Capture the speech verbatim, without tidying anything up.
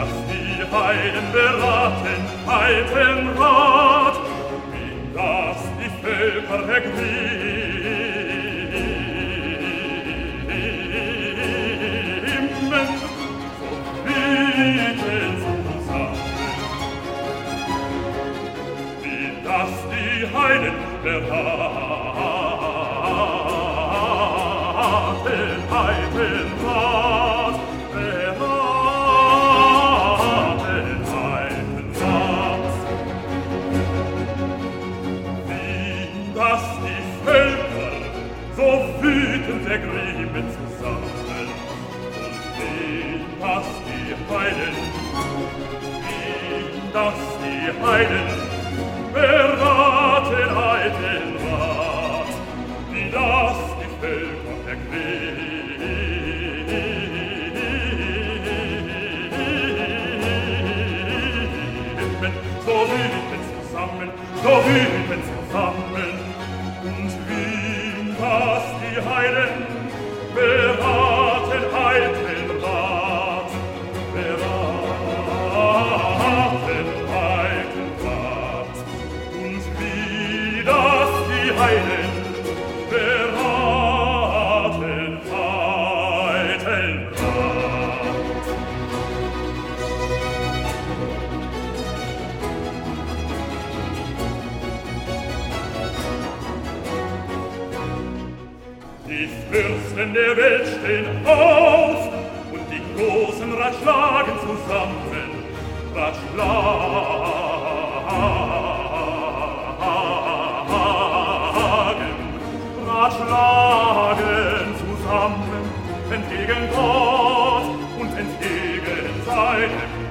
dass die Heiden beraten, halten Rat, wie das die Völker ergrimmen, so bieten zusammen, wie das die Heiden beraten, halten Rat, ergrimmen zusammen und wie das die Heiden, wie das die Heiden beraten halten Rat, wie das die Völker ergrimmen, so wüten zusammen, so wüten zusammen und wie das die Heiden beraten halten Rat, beraten halten Rat, und wie das die Heiden beraten halten Rat. Die Fürsten der Welt stehen auf und die großen Ratschlagen zusammen, Ratschlagen, Ratschlagen zusammen, entgegen Gott und entgegen seinem